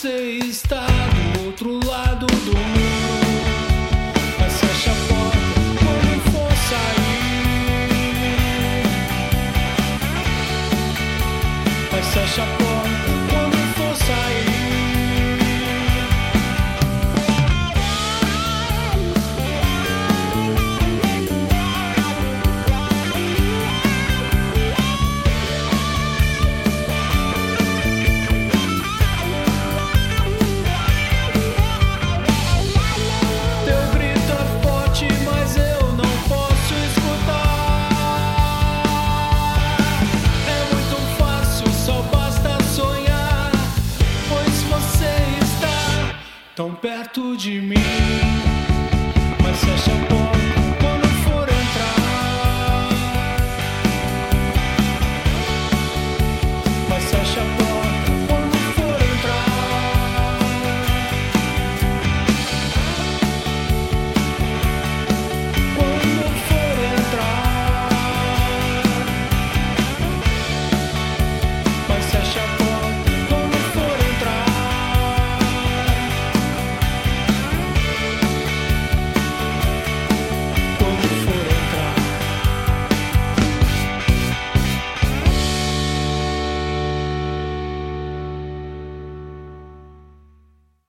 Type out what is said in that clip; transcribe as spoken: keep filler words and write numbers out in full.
você está do outro lado do muro, mas fecha a porta quando for sair. Mas fecha a porta quando for sair. Tão perto de mim, mas fecha a porta.